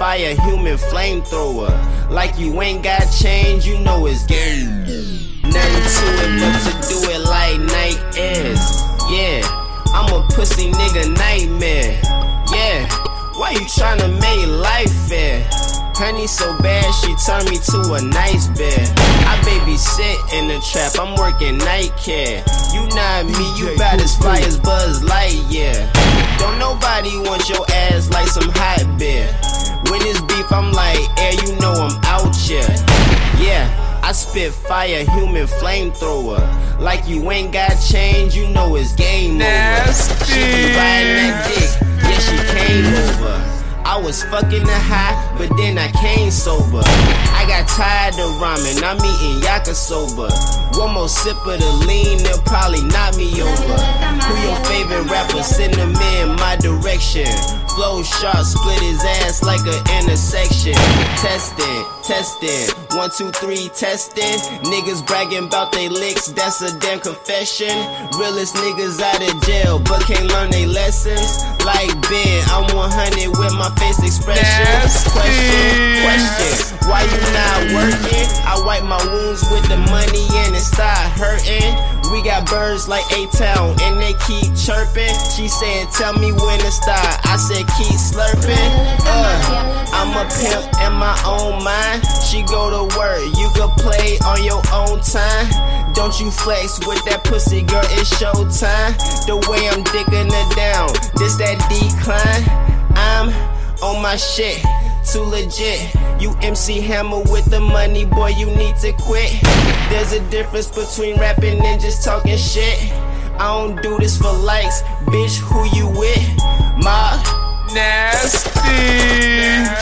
fire, human flamethrower. Like you ain't got change, you know it's game. Nothing to it but to do it like Nike is. Yeah, I'm a pussy nigga nightmare. Yeah, why you tryna make life fair? Honey so bad, she turned me to a nice bear. I babysit in the trap, I'm working night care. You not me, you bout as fly as Buzz Lightyear. Don't nobody want your ass like some hot beer. When it's beef, I'm like, you know I'm out here. Yeah, I spit fire, human flamethrower. Like you ain't got change, you know it's game over. She be riding that dick, yeah, she came over. I was fucking the high, but then I came sober. I got tired of rhyming, I'm eating yakisoba. One more sip of the lean, they'll probably knock me over. Who your favorite rapper? Send them in my direction. Flow sharp, split his ass like an intersection. Testing, 1, 2, 3, testing. Niggas bragging about they licks, that's a damn confession. Realest niggas out of jail, but can't learn they lessons. Like Ben, I'm 100 with my face expression. Question, why you not working? I wipe my wounds with the money and it start hurting. We got birds like A-Town and they keep chirping. She said, tell me when to start. I said, keep slurping. I'm a pimp in my own mind. She go to work, you can play on your own time. Don't you flex with that pussy, girl, it's showtime. The way I'm dicking her down, this that decline. I'm on my shit, too legit. You MC Hammer with the money, boy, you need to quit. There's a difference between rapping and just talking shit. I don't do this for likes, bitch, who you with? My Nasty.